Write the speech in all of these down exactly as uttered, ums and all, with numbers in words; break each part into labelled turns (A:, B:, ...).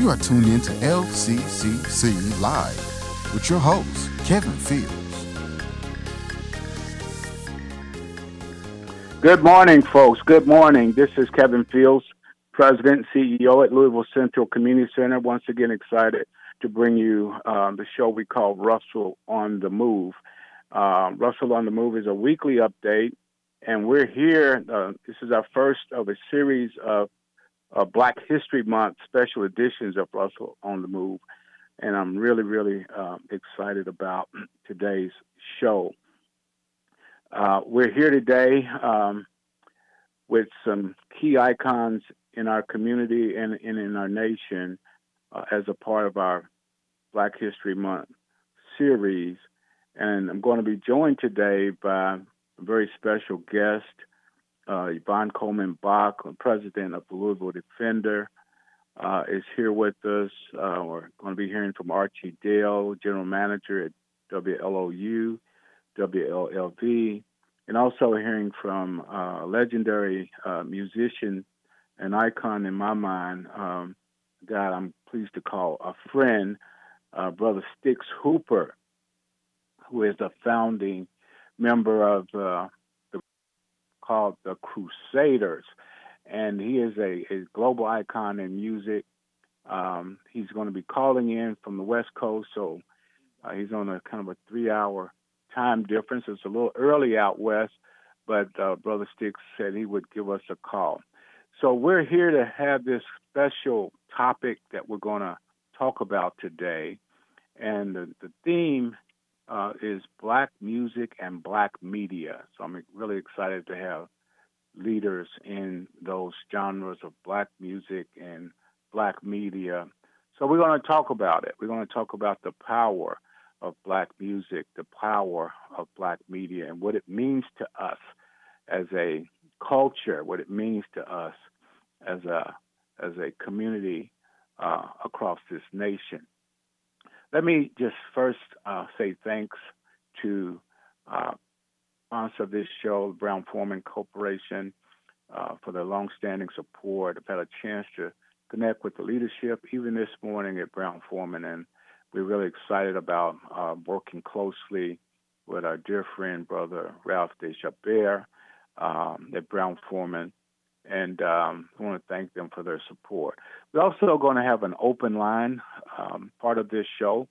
A: You are tuned in to L C C C Live with your host, Kevin Fields.
B: Good morning, folks. Good morning. This is Kevin Fields, President and C E O at Louisville Central Community Center. Once again, excited to bring you um, the show we call Russell on the Move. Uh, Russell on the Move is a weekly update, and we're here. Uh, this is our first of a series of uh, Black History Month special editions of Russell on the Move, and I'm really, really uh, excited about today's show. Uh, we're here today um, with some key icons in our community and, and in our nation uh, as a part of our Black History Month series. And I'm going to be joined today by a very special guest, uh, Yvonne Coleman Bach, president of the Louisville Defender, uh, is here with us. Uh, we're going to be hearing from Archie Dale, general manager at W L O U, W L L V, and also hearing from uh, a legendary uh, musician, an icon in my mind, um, a guy I'm pleased to call a friend, uh, Brother Stix Hooper, who is a founding member of uh, the called the Crusaders, and he is a, a global icon in music. Um, he's going to be calling in from the West Coast, so uh, he's on a kind of a three-hour time difference. It's a little early out west, but uh, Brother Stix said he would give us a call. So we're here to have this special topic that we're going to talk about today, and the, the theme Uh, is Black music and Black media. So I'm really excited to have leaders in those genres of Black music and Black media. So we're going to talk about it. We're going to talk about the power of Black music, the power of Black media, and what it means to us as a culture, what it means to us as a as a community uh, across this nation. Let me just first uh, say thanks to uh, sponsor of this show, Brown-Forman Corporation, uh, for their longstanding support. I've had a chance to connect with the leadership even this morning at Brown-Forman, and we're really excited about uh, working closely with our dear friend, Brother Ralph Deshabert um, at Brown-Forman. And um, I want to thank them for their support. We're also going to have an open line um, part of this show.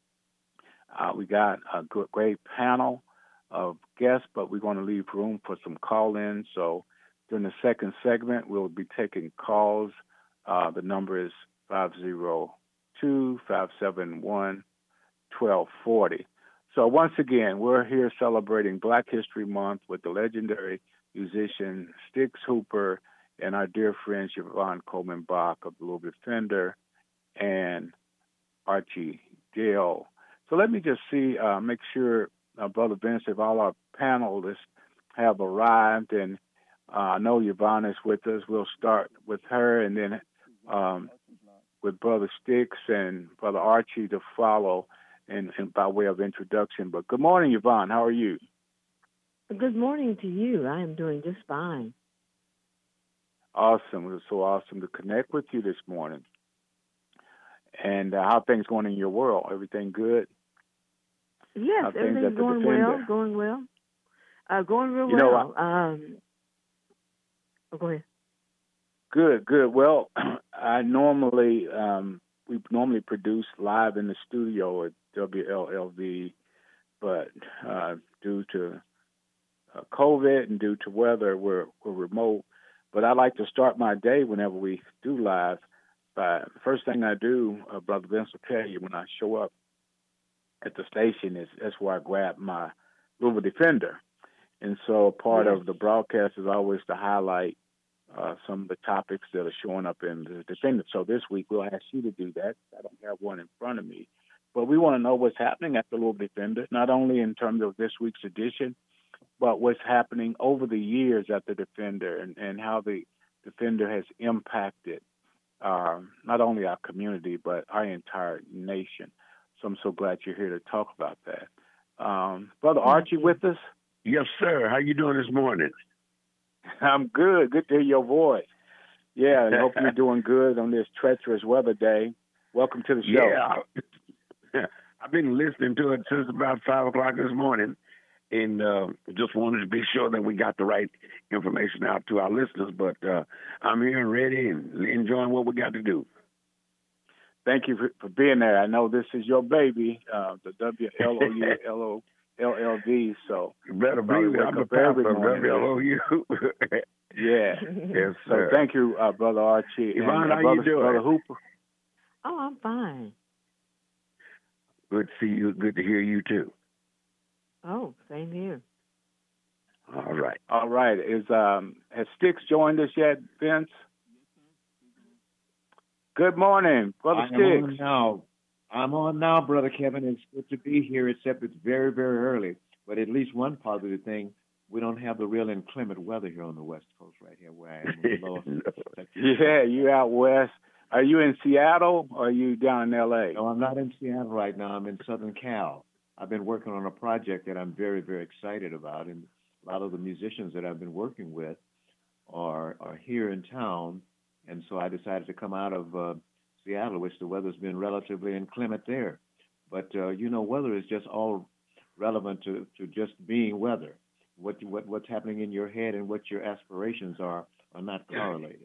B: Uh, we got a good, great panel of guests, but we're going to leave room for some call-ins. So during the second segment, we'll be taking calls. Uh, the number is five oh two, five seven one, one two four oh. So once again, we're here celebrating Black History Month with the legendary musician Stix Hooper and our dear friend Yvonne Coleman Bach of the Louisville Defender and Archie Dale. So let me just see, uh, make sure, uh, Brother Vince, if all our panelists have arrived, and uh, I know Yvonne is with us. We'll start with her, and then um, with Brother Stix and Brother Archie to follow, and, and by way of introduction. But good morning, Yvonne. How are you?
C: Good morning to you. I am doing just fine.
B: Awesome. It was so awesome to connect with you this morning. And uh, how are things going in your world? Everything good?
C: Yes, everything's going well, going well. Uh, going real
B: you
C: well.
B: Know, I,
C: um, oh, go ahead.
B: Good, good. Well, I normally, um, we normally produce live in the studio at W L L V, but uh, due to uh, COVID and due to weather, we're, we're remote. But I like to start my day whenever we do live. By the first thing I do, uh, Brother Vince will tell you, when I show up at the station, is that's where I grab my Louisville Defender. And so part
C: yes.
B: of the broadcast is always to highlight uh, some of the topics that are showing up in the Defender. So this week we'll ask you to do that. I don't have one in front of me. But we want to know what's happening at the Louisville Defender, not only in terms of this week's edition, but what's happening over the years at the Defender, and, and how the Defender has impacted uh, not only our community, but our entire nation. So I'm so glad you're here to talk about that. Um, Brother Archie with us?
D: Yes, sir. How you doing this morning?
B: I'm good. Good to hear your voice. Yeah, and hope you're doing good on this treacherous weather day. Welcome to the show.
D: Yeah, I've been listening to it since about five o'clock this morning, and uh, just wanted to be sure that we got the right information out to our listeners. But uh, I'm here and ready and enjoying what we got to do.
B: Thank you for, for being there. I know this is your baby, uh, the W L O U L O L L V. So
D: you better believe I'm the pastor of W L O U.
B: Yeah.
D: Yes,
B: so
D: sir.
B: thank you, uh, Brother Archie.
D: Yvonne,
B: and, uh,
D: how
B: brother,
D: you doing?
B: Brother Hooper.
C: Oh, I'm fine.
D: Good to see you. Good to hear you, too.
C: Oh, same here.
D: All right.
B: All right. Is um has Sticks joined us yet, Vince? Good morning, Brother
E: I'm
B: Sticks.
E: on now. I'm on now, Brother Kevin. It's good to be here, except it's very, very early. But at least one positive thing, we don't have the real inclement weather here on the West Coast right here where I am. Lower
D: No.
B: Yeah, you out west. Are you in Seattle or are you down in L A?
E: No, I'm not in Seattle right now. I'm in Southern Cal. I've been working on a project that I'm very, very excited about, and a lot of the musicians that I've been working with are are here in town, and so I decided to come out of uh, Seattle, which the weather's been relatively inclement there. But uh, you know, weather is just all relevant to, to just being weather. What what what's happening in your head and what your aspirations are are not correlated.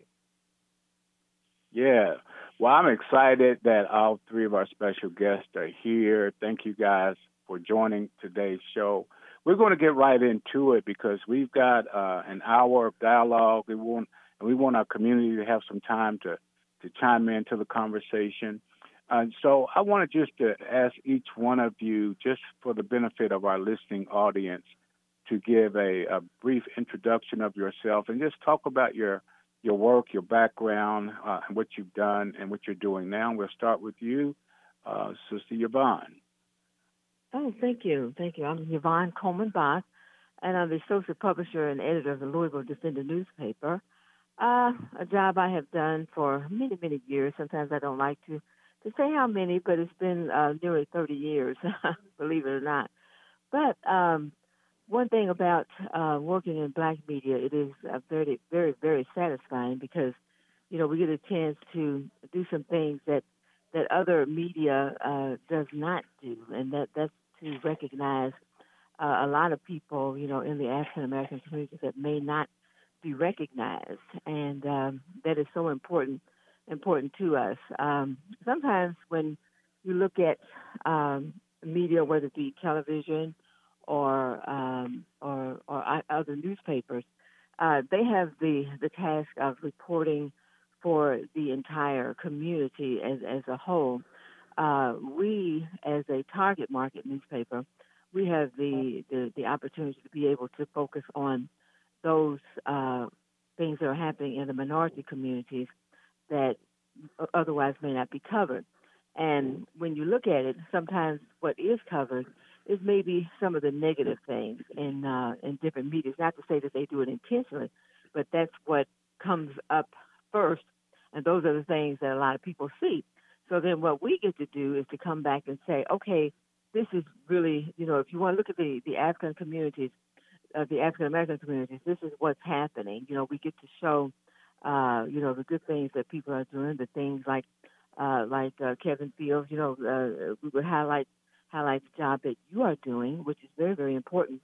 B: Yeah. Well, I'm excited that all three of our special guests are here. Thank you guys for joining today's show. We're going to get right into it because we've got uh, an hour of dialogue. We want, and we want our community to have some time to, to chime into the conversation. Uh, so I wanted just to ask each one of you, just for the benefit of our listening audience, to give a, a brief introduction of yourself and just talk about your your work, your background, uh, and what you've done and what you're doing now. We'll start with you, uh, Sister Yvonne.
C: Oh, thank you. Thank you. I'm Yvonne Coleman Bach, and I'm the associate publisher and editor of the Louisville Defender newspaper, uh, a job I have done for many, many years. Sometimes I don't like to, to say how many, but it's been uh, nearly thirty years, believe it or not. But um, one thing about uh, working in black media, it is uh, very, very, very satisfying because, you know, we get a chance to do some things that that other media uh, does not do, and that that's to recognize uh, a lot of people, you know, in the African American community that may not be recognized, and um, that is so important important to us. Um, sometimes when you look at um, media, whether it be television or um, or, or other newspapers, uh, they have the, the task of reporting for the entire community as, as a whole. Uh, we, as a target market newspaper, we have the, the, the opportunity to be able to focus on those uh, things that are happening in the minority communities that otherwise may not be covered. And when you look at it, sometimes what is covered is maybe some of the negative things in uh, in different media. Not to say that they do it intentionally, but that's what comes up first, and those are the things that a lot of people see. So then what we get to do is to come back and say, okay, this is really, you know, if you want to look at the, the African communities, uh, the African-American communities, this is what's happening. You know, we get to show, uh, you know, the good things that people are doing, the things like, uh, like uh, Kevin Fields, you know, uh, we would highlight highlight the job that you are doing, which is very, very important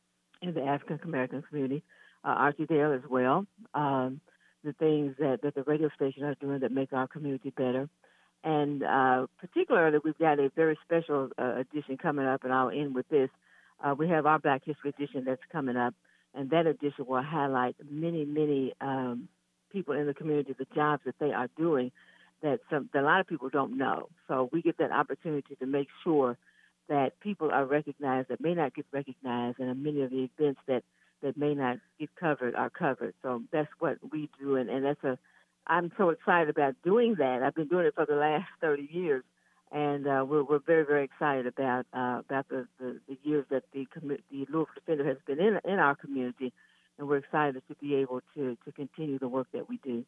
C: in the African-American community. Uh, Archie Dale as well, um, the things that, that the radio station are doing that make our community better. And uh, particularly, we've got a very special uh, edition coming up, and I'll end with this. Uh, we have our Black History edition that's coming up, and that edition will highlight many, many um, people in the community, the jobs that they are doing that, some, that a lot of people don't know. So we get that opportunity to make sure that people are recognized that may not get recognized, and many of the events that, that may not get covered are covered. So that's what we do, and, and that's a I'm so excited about doing that. I've been doing it for the last thirty years, and uh, we're we're very very excited about uh, about the, the, the years that the the Louisville Defender has been in in our community, and we're excited to be able to to continue the work that we do.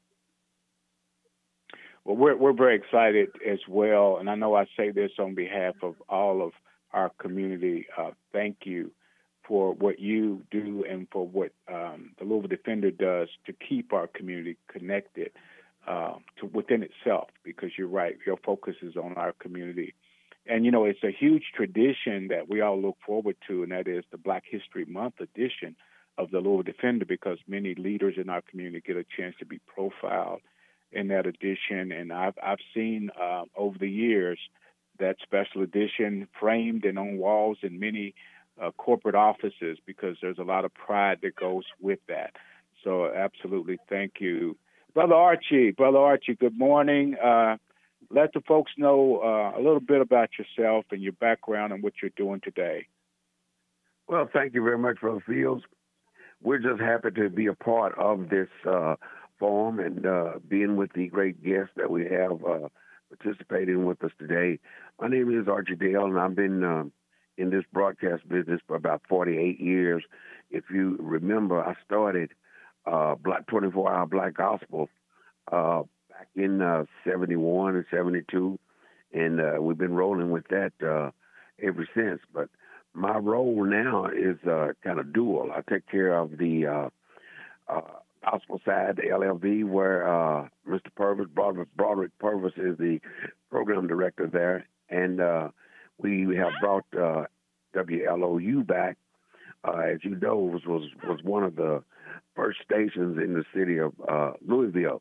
B: Well, we're we're very excited as well, and I know I say this on behalf of all of our community. Uh, thank you for what you do and for what um, the Louisville Defender does to keep our community connected uh, to within itself. Because you're right, your focus is on our community. And, you know, it's a huge tradition that we all look forward to, and that is the Black History Month edition of the Louisville Defender, because many leaders in our community get a chance to be profiled in that edition. And I've, I've seen uh, over the years that special edition framed and on walls in many uh, corporate offices, because there's a lot of pride that goes with that. So absolutely, thank you. Brother Archie, Brother Archie, good morning. Uh, let the folks know uh, a little bit about yourself and your background and what you're doing today.
D: Well, thank you very much, Brother Fields. We're just happy to be a part of this uh, forum and uh, being with the great guests that we have uh, participating with us today. My name is Archie Dale, and I've been uh, in this broadcast business for about forty-eight years. If you remember, I started uh, Black twenty-four hour Black Gospel uh, back in uh, seventy-one and seventy-two, and uh, we've been rolling with that uh, ever since. But my role now is uh, kind of dual. I take care of the uh, uh, gospel side, the L L V, where uh, Mister Purvis, Broderick, Broderick Purvis, is the program director there, and uh, we have brought uh, W L O U back. Uh, as you know, was, was was one of the first stations in the city of uh, Louisville,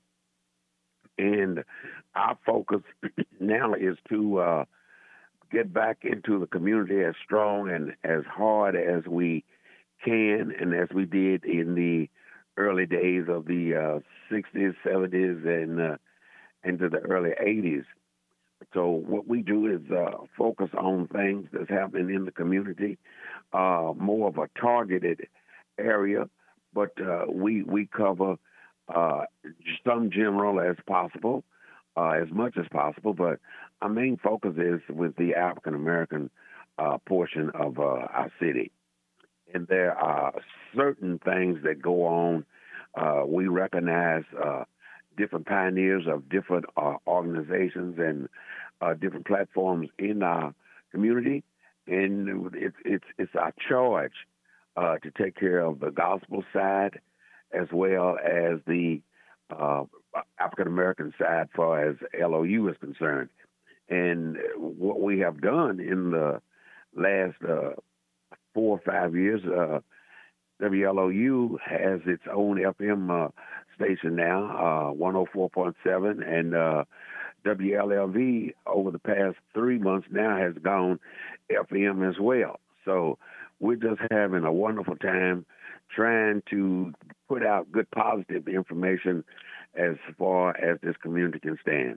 D: and our focus now is to uh, get back into the community as strong and as hard as we can, and as we did in the early days of the uh, sixties, seventies, and uh, into the early eighties. So what we do is uh, focus on things that's happening in the community, uh, more of a targeted area, but uh, we we cover uh, some general as possible, uh, as much as possible, but our main focus is with the African American uh, portion of uh, our city. And there are certain things that go on. Uh, we recognize uh, different pioneers of different uh, organizations and uh, different platforms in our community, and it's it's it's our charge uh, to take care of the gospel side as well as the uh, African American side, far as L O U is concerned. And what we have done in the last uh, four or five years, uh, W L O U has its own F M uh, station now, uh, one oh four point seven, and uh, W L L V over the past three months now has gone F M as well. So we're just having a wonderful time trying to put out good, positive information as far as this community can stand.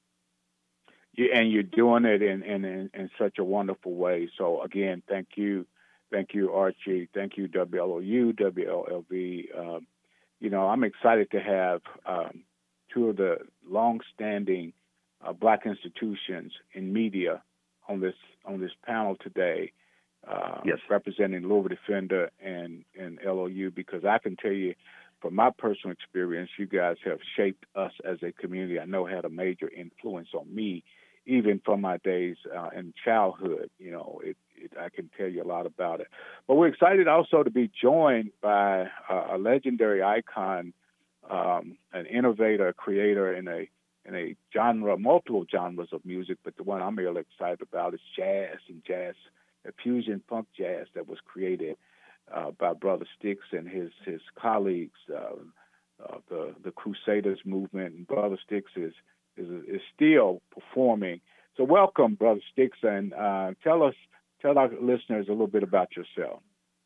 B: Yeah, and you're doing it in, in, in, in such a wonderful way. So, again, thank you. Thank you, Archie. Thank you, W L O U, W L L V. Um, you know, I'm excited to have um, two of the long-standing uh, Black institutions in media on this on this panel today, uh,
D: yes.
B: representing Louisville Defender and, and L O U, because I can tell you, from my personal experience, you guys have shaped us as a community. I know had a major influence on me, even from my days uh, in childhood. You know, it, it, I can tell you a lot about it. But we're excited also to be joined by uh, a legendary icon, um, an innovator, a creator in a in a genre, multiple genres of music. But the one I'm really excited about is jazz and jazz, a fusion funk jazz that was created uh, by Brother Sticks and his his colleagues, uh, uh, the the Crusaders movement. And Brother Sticks is is is still performing. So welcome, Brother Sticks, and uh, tell us, tell our listeners a little bit about yourself.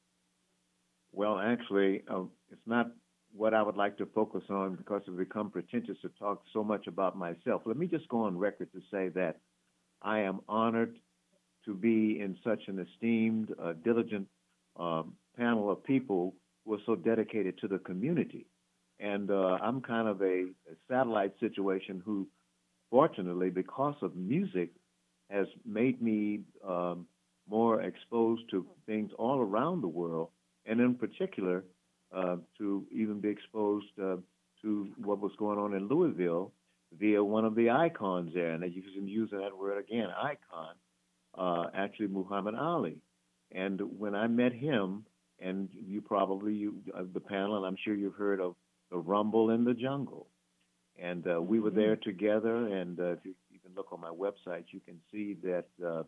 E: Well, actually, uh, it's not what I would like to focus on because it would become pretentious to talk so much about myself. Let me just go on record to say that I am honored to be in such an esteemed, uh, diligent um, panel of people who are so dedicated to the community. And uh, I'm kind of a, a satellite situation who, fortunately, because of music, has made me um, more exposed to things all around the world, and in particular, uh, to even be exposed uh, to what was going on in Louisville via one of the icons there. And you can use that word again, icon, uh, actually Muhammad Ali. And when I met him, and you probably, you, uh, the panel, and I'm sure you've heard of the Rumble in the Jungle. And uh, we were there together, and uh, if you, you can look on my website, you can see that uh,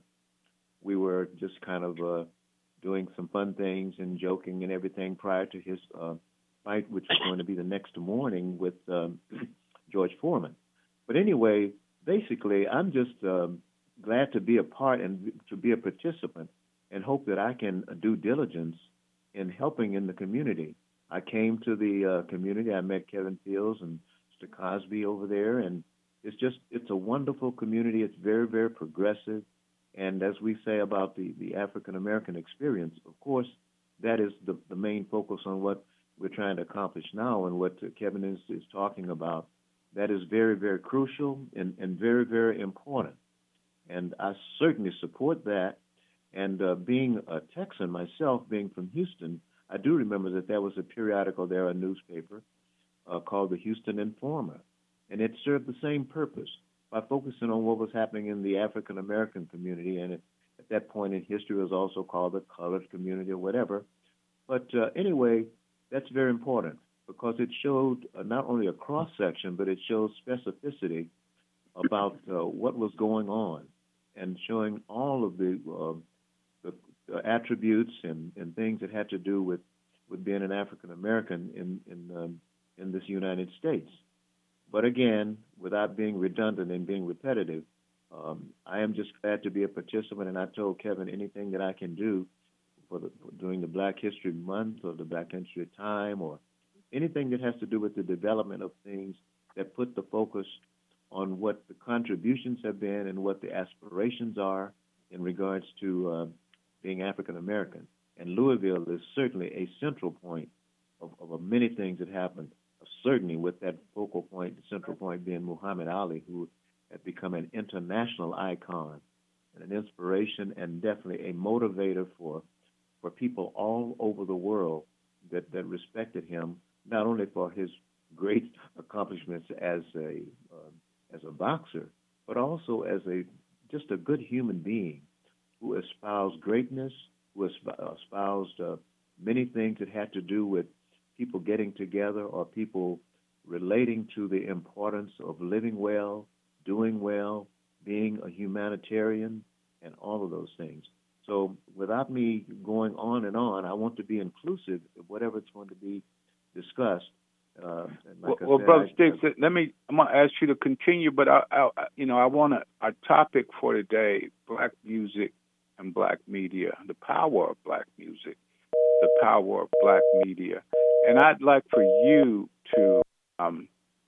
E: we were just kind of uh, doing some fun things and joking and everything prior to his uh, fight, which was going to be the next morning with um, George Foreman. But anyway, basically, I'm just um, glad to be a part and to be a participant and hope that I can do diligence in helping in the community. I came to the uh, community. I met Kevin Fields and Mister Cosby over there, and it's just, it's a wonderful community. It's very, very progressive. And as we say about the, the African-American experience, of course, that is the, the main focus on what we're trying to accomplish now and what Kevin is, is talking about. That is very, very crucial and, and very, very important. And I certainly support that. And uh, being a Texan myself, being from Houston, I do remember that there was a periodical there, a newspaper, uh, called the Houston Informer. And it served the same purpose by focusing on what was happening in the African-American community. And it, at that point in history, it was also called the colored community or whatever. But uh, anyway, that's very important because it showed uh, not only a cross-section, but it showed specificity about uh, what was going on and showing all of the uh, The, the attributes and, and things that had to do with, with being an African American in in um, in this United States. But again, without being redundant and being repetitive, um, I am just glad to be a participant. And I told Kevin anything that I can do for the, during the Black History Month or the Black History Time or anything that has to do with the development of things that put the focus on what the contributions have been and what the aspirations are in regards to uh, being African American. And Louisville is certainly a central point of, of many things that happened, certainly with that focal point, the central point being Muhammad Ali, who had become an international icon and an inspiration and definitely a motivator for for people all over the world that, that respected him, not only for his great accomplishments as a uh, as a boxer, but also as a just a good human being who espoused greatness, who espoused uh, many things that had to do with people getting together or people relating to the importance of living well, doing well, being a humanitarian, and all of those things. So without me going on and on, I want to be inclusive of whatever it's going to be discussed. Uh, like
B: well, well
E: said,
B: Brother
E: I,
B: Sticks, let me, I'm going to ask you to continue, but I, I you know, I want to, our topic for today, Black music and Black media, the power of Black music, the power of Black media. And I'd like for you to um,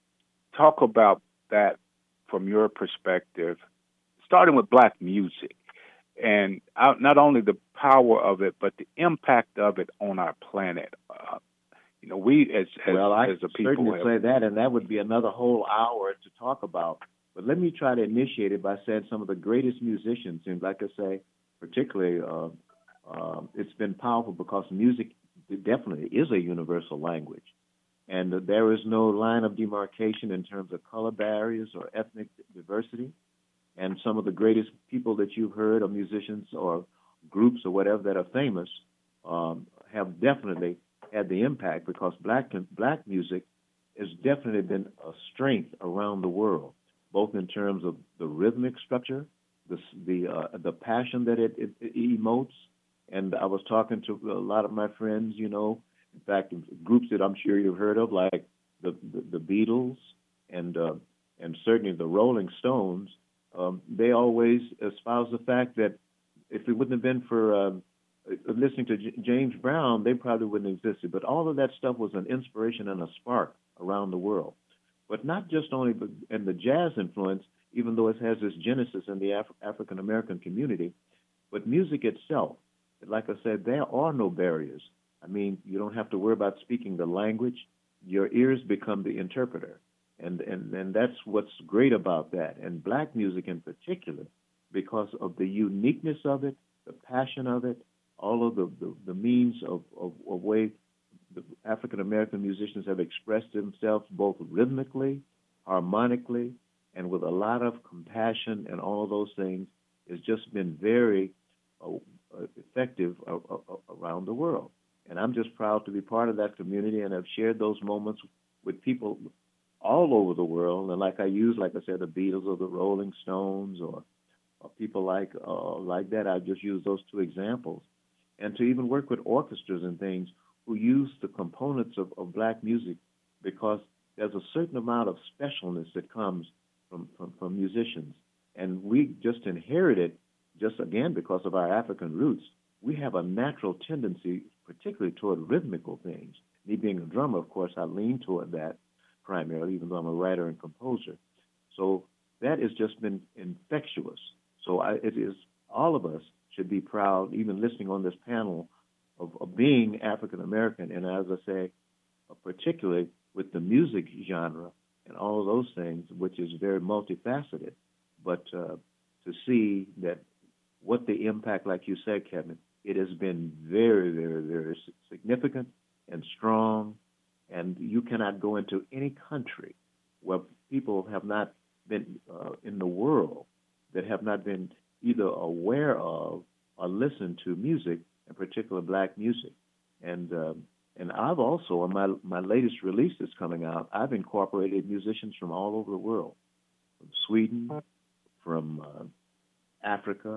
B: talk about that from your perspective, starting with Black music. And not only the power of it, but the impact of it on our planet. Uh, you know, we as as,
E: well, I
B: as a people
E: certainly
B: have,
E: say that, and that would be another whole hour to talk about. But let me try to initiate it by saying some of the greatest musicians, and like I say, particularly, uh, uh, it's been powerful because music definitely is a universal language, and there is no line of demarcation in terms of color barriers or ethnic diversity. And some of the greatest people that you've heard, or musicians or groups or whatever that are famous, um, have definitely had the impact because black black music has definitely been a strength around the world, both in terms of the rhythmic structure, the the uh, the passion that it, it, it emotes. And I was talking to a lot of my friends, you know, in fact, groups that I'm sure you've heard of, like the the, the Beatles and uh, and certainly the Rolling Stones. Um, they always espouse the fact that if it wouldn't have been for uh, listening to J- James Brown, they probably wouldn't have existed. But all of that stuff was an inspiration and a spark around the world. But not just only in the jazz influence, even though it has its genesis in the Af- African American community, but music itself. Like I said, there are no barriers. I mean, you don't have to worry about speaking the language. Your ears become the interpreter. And, and and that's what's great about that. And black music in particular, because of the uniqueness of it, the passion of it, all of the, the, the means of, of, of way the African-American musicians have expressed themselves both rhythmically, harmonically, and with a lot of compassion and all of those things, has just been very uh, uh, effective uh, uh, around the world. And I'm just proud to be part of that community, and I've shared those moments with people all over the world. And like I use, like I said, the Beatles or the Rolling Stones or, or people like uh, like that. I just use those two examples, and to even work with orchestras and things who use the components of, of black music, because there's a certain amount of specialness that comes from, from, from musicians. And we just inherited, just again because of our African roots, we have a natural tendency, particularly toward rhythmical things. Me being a drummer, of course, I lean toward that primarily, even though I'm a writer and composer. So that has just been infectious. So I, it is, all of us should be proud, even listening on this panel, of, of being African American, and as I say, uh, particularly with the music genre and all of those things, which is very multifaceted. But uh, to see that what the impact, like you said, Kevin, it has been very, very, very significant and strong. And you cannot go into any country where people have not been uh, in the world that have not been either aware of or listened to music, in particular black music. And um, and I've also, on my my latest release that's coming out, I've incorporated musicians from all over the world, from Sweden, from uh, Africa,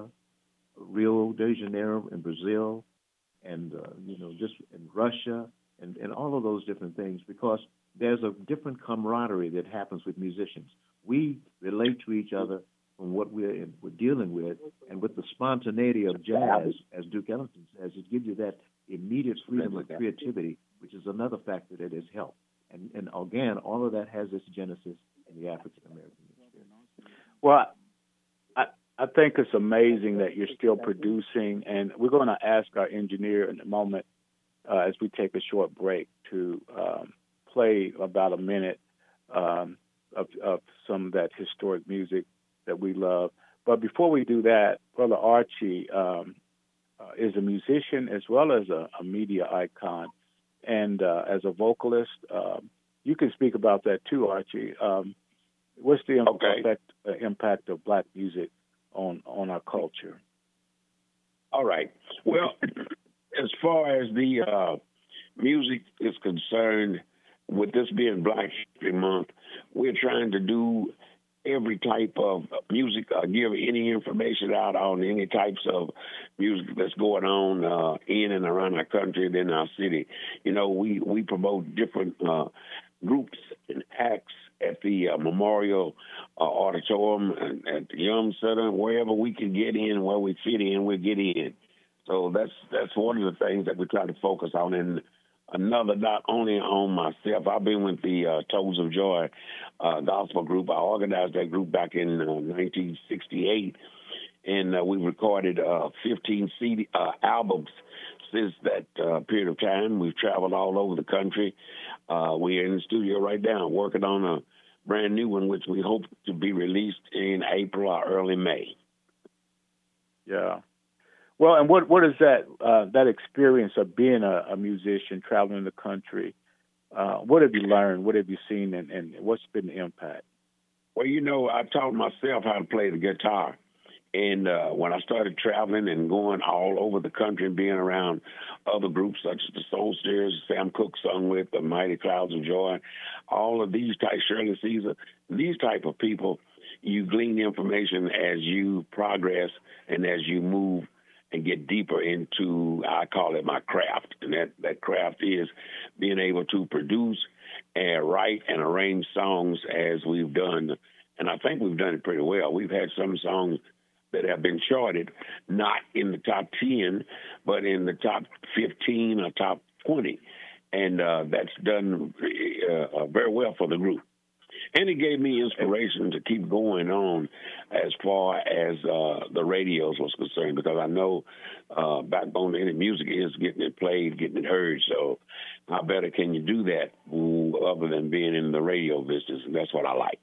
E: Rio de Janeiro in Brazil, and uh, you know, just in Russia, and, and all of those different things, because there's a different camaraderie that happens with musicians. We relate to each other from what we're, we're dealing with, and with the spontaneity of jazz, as Duke Ellington says, it gives you that immediate freedom of creativity, which is another factor that has helped. And, and again, all of that has its genesis in the African American experience.
B: Well, I, I think it's amazing that you're still producing, and we're going to ask our engineer in a moment, uh, as we take a short break, to um, play about a minute um, of, of some of that historic music that we love. But before we do that, Brother Archie um, uh, is a musician as well as a, a media icon. And uh, as a vocalist, um, you can speak about that too, Archie. Um, what's the
D: okay.
B: effect, uh, impact of black music on, on our culture?
D: All right. Well, as far as the uh, music is concerned, with this being Black History Month, we're trying to do every type of music, uh, give any information out on any types of music that's going on uh, in and around our country and in our city. You know, we, we promote different uh, groups and acts at the uh, Memorial uh, Auditorium and at the Yum Center, wherever we can get in, where we fit in, we get in. So that's that's one of the things that we try to focus on. And another, not only on myself, I've been with the uh, Tones of Joy uh, gospel group. I organized that group back in uh, nineteen sixty-eight, and uh, we recorded uh, fifteen C D uh, albums since that uh, period of time. We've traveled all over the country. Uh, we're in the studio right now working on a brand new one, which we hope to be released in April or early May.
B: Yeah. Well, and what what is that uh, that experience of being a, a musician, traveling the country? Uh, what have you learned? What have you seen, and, and what's been the impact?
D: Well, you know, I taught myself how to play the guitar. And uh, when I started traveling and going all over the country and being around other groups such as the Soul Stirrers, Sam Cooke sung with, the Mighty Clouds of Joy, all of these type, Shirley Caesar, these type of people, you glean information as you progress and as you move and get deeper into, I call it my craft. And that, that craft is being able to produce and write and arrange songs as we've done. And I think we've done it pretty well. We've had some songs that have been charted, not in the top ten, but in the top fifteen or top twenty. And uh, that's done uh, very well for the group. And it gave me inspiration to keep going on as far as uh, the radios was concerned, because I know uh, backbone to any music is getting it played, getting it heard. So how better can you do that other than being in the radio business? And that's what I like.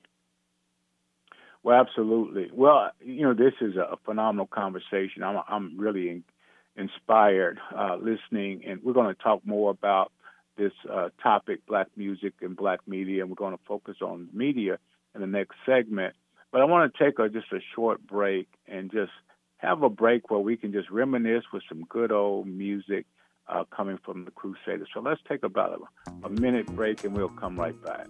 B: Well, absolutely. Well, you know, this is a phenomenal conversation. I'm, I'm really in, inspired uh, listening, and we're going to talk more about this uh, topic, Black music and Black media, and we're going to focus on media in the next segment. But I want to take a, just a short break and just have a break where we can just reminisce with some good old music uh, coming from the Crusaders. So let's take about a, a minute break, and we'll come right back.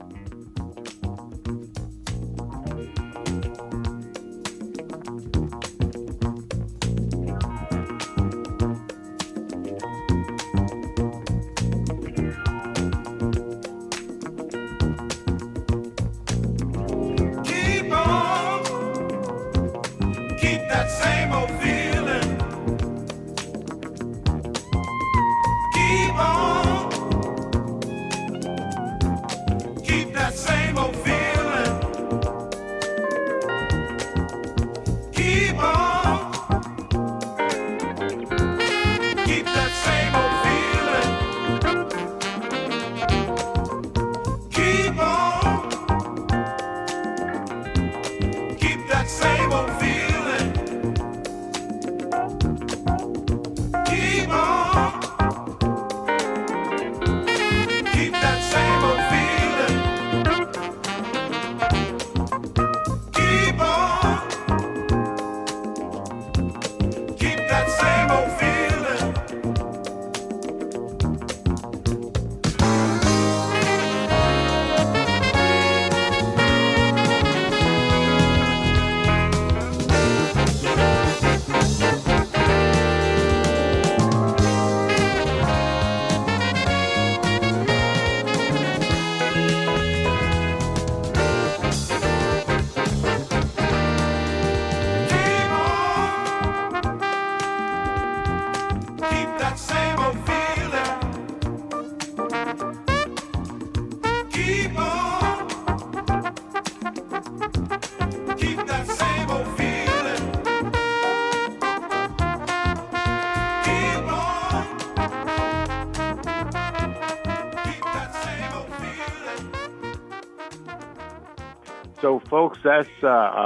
B: So, folks, that's uh,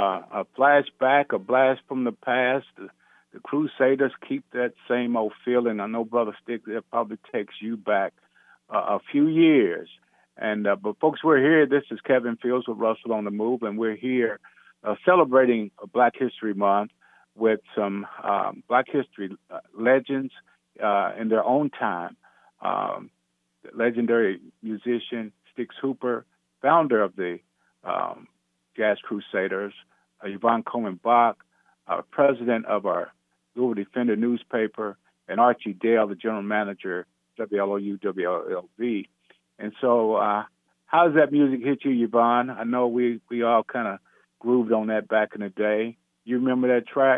B: a flashback, a blast from the past. The, the Crusaders, keep that same old feeling. I know, Brother Stick, that probably takes you back uh, a few years. And uh, but, folks, we're here. This is Kevin Fields with Russell on the Move, and we're here uh, celebrating Black History Month with some um, Black History uh, legends uh, in their own time. Um, legendary musician Stix Hooper, founder of the um, Jazz Crusaders, uh, Yvonne Coleman Bach, uh, president of our Louisville Defender newspaper, and Archie Dale, the general manager, W L O U W L L V. And so uh, how does that music hit you, Yvonne? I know we, we all kind of grooved on that back in the day. You remember that track?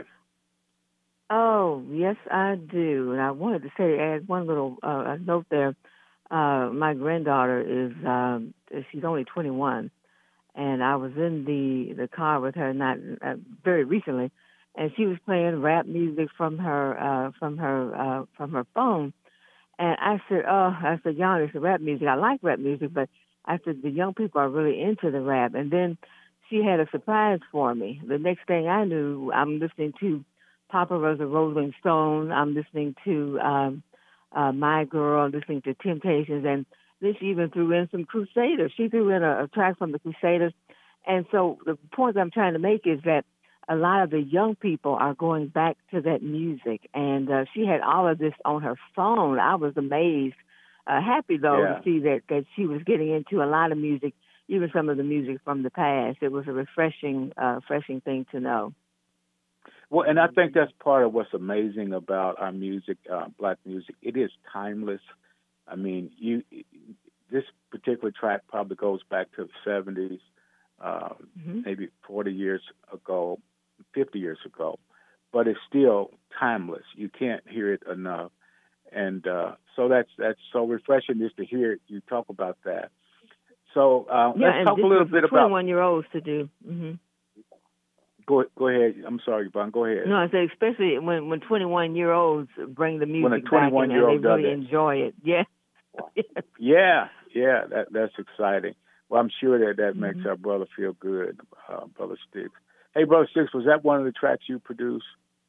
C: Oh, yes, I do. And I wanted to say, add one little uh, note there. Uh, my granddaughter is, um, she's only twenty-one. And I was in the, the car with her not uh, very recently, and she was playing rap music from her uh, from her uh, from her phone. And I said, "Oh, I said, Yon, it's rap music. I like rap music, but I said the young people are really into the rap." And then she had a surprise for me. The next thing I knew, I'm listening to Papa was a Rolling Stone. I'm listening to um, uh, My Girl. I'm listening to Temptations, and then she even threw in some Crusaders. She threw in a, a track from the Crusaders. And so the point I'm trying to make is that a lot of the young people are going back to that music. And uh, she had all of this on her phone. I was amazed. Uh, happy, though,
B: Yeah.
C: to see that, that she was getting into a lot of music, even some of the music from the past. It was a refreshing, uh, refreshing thing to know.
B: Well, and I think that's part of what's amazing about our music, uh, Black music. It is timeless. I mean, you. This particular track probably goes back to the seventies, uh, mm-hmm. maybe forty years ago, fifty years ago, but it's still timeless. You can't hear it enough, and uh, so that's that's so refreshing just to hear you talk about that. So uh,
C: yeah,
B: let's talk a little bit about
C: twenty-one-year-olds to do. Mm-hmm.
B: Go go ahead. I'm sorry, Yvonne. Go ahead.
C: No, I said especially when when twenty-one-year-olds bring the music
B: when a twenty-one
C: back
B: year old
C: and they really
B: does it.
C: enjoy it. Yeah.
B: yeah, yeah, that that's exciting. Well, I'm sure that that
C: mm-hmm.
B: makes our brother feel good, uh, Brother Stix. Hey, Brother Stix, was that one of the tracks you produced?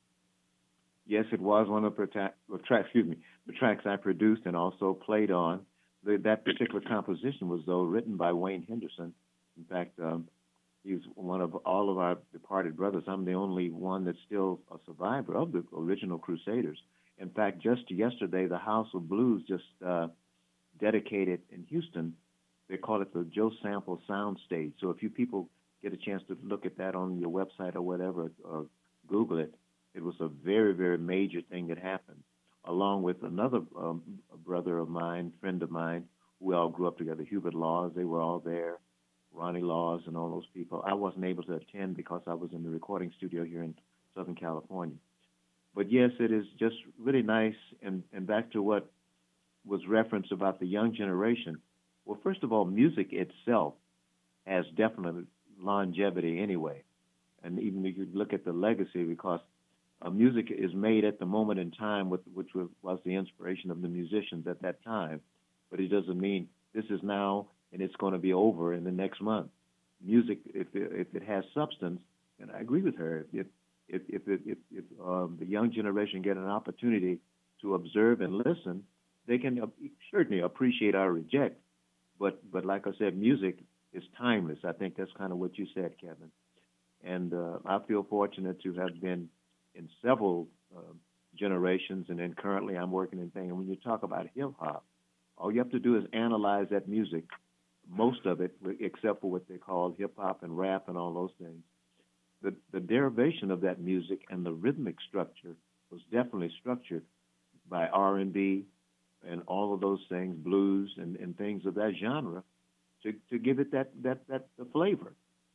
E: Yes, it was one of the tra- tracks. Excuse me, the tracks I produced and also played on. The, that particular composition was though written by Wayne Henderson. In fact, um, He's one of all of our departed brothers. I'm the only one that's still a survivor of the original Crusaders. In fact, just yesterday, the House of Blues just uh, dedicated in Houston. They call it the Joe Sample Sound Stage. So if you people get a chance to look at that on your website or whatever, or Google it, it was a very, very major thing that happened, along with another um, brother of mine, friend of mine, we all grew up together, Hubert Laws. They were all there, Ronnie Laws and all those people. I wasn't able to attend because I was in the recording studio here in Southern California. But yes, it is just really nice. And, and back to what was referenced about the young generation. Well, first of all, music itself has definite longevity anyway. And even if you look at the legacy, because uh, music is made at the moment in time, with, which was, was the inspiration of the musicians at that time. But it doesn't mean this is now and it's going to be over in the next month. Music, if it, if it has substance, and I agree with her, if if if if, if, if um, the young generation get an opportunity to observe and listen, they can uh, certainly appreciate or reject. But but like I said, music is timeless. I think that's kind of what you said, Kevin. And uh, I feel fortunate to have been in several uh, generations, and then currently I'm working in things. And when you talk about hip hop, all you have to do is analyze that music, most of it, except for what they call hip hop and rap and all those things. The, the derivation of that music and the rhythmic structure was definitely structured by R and B and all of those things, blues and, and things of that genre, to, to give it that that that the flavor.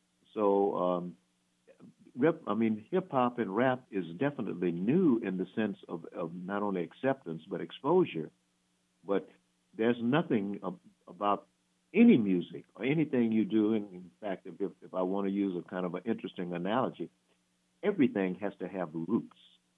E: So, um, rip, I mean, hip hop and rap is definitely new in the sense of, of not only acceptance but exposure. But there's nothing ab- about any music or anything you do. And in fact, if, if I want to use a kind of an interesting analogy, everything has to have roots.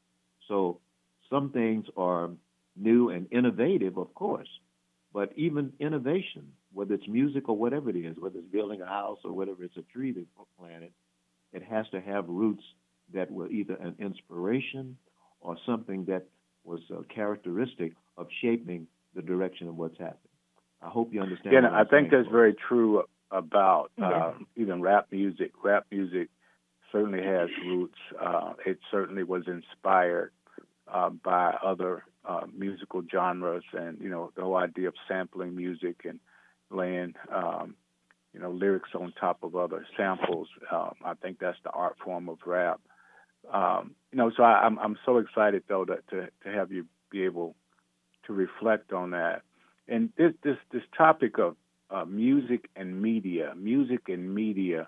E: So some things are new and innovative, of course, but even innovation, whether it's music or whatever it is, whether it's building a house or whatever it's a tree that's planted, it has to have roots that were either an inspiration or something that was uh, characteristic of shaping the direction of what's happening. I hope you understand.
B: Yeah,
E: what
B: I
E: I'm
B: think
E: saying,
B: that's very true about uh,
C: Yeah.
B: even rap music. Rap music certainly has roots. Uh, it certainly was inspired uh, by other uh, musical genres, and you know the whole idea of sampling music and laying um, you know lyrics on top of other samples. Um, I think that's the art form of rap. Um, you know, so I, I'm I'm so excited though that to to have you be able to reflect on that. And this this this topic of uh, music and media, music and media,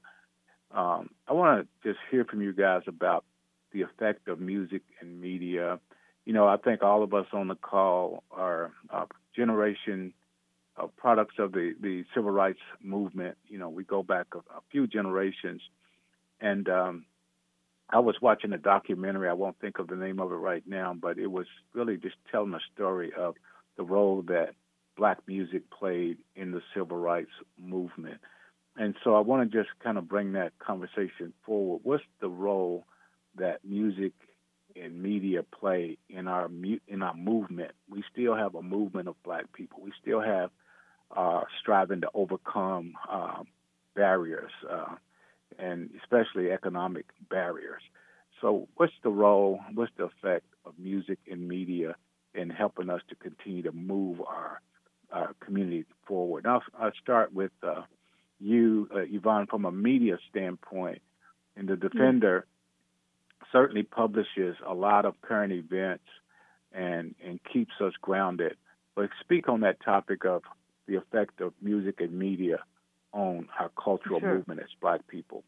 B: um, I want to just hear from you guys about the effect of music and media. You know, I think all of us on the call are uh, generation uh, products of the, the civil rights movement. You know, we go back a, a few generations. And um, I was watching a documentary. I won't think of the name of it right now, but it was really just telling a story of the role that Black music played in the civil rights movement. And so I want to just kind of bring that conversation forward. What's the role that music and media play in our in our movement? We still have a movement of Black people. We still have uh, striving to overcome uh, barriers, uh, and especially economic barriers. So what's the role, what's the effect of music and media in helping us to continue to move our our community forward? I'll, I'll start with uh, you, uh, Yvonne, from a media standpoint. And the Defender mm-hmm. certainly publishes a lot of current events and, and keeps us grounded. But speak on that topic of the effect of music and media on our cultural
C: Sure.
B: movement as Black people.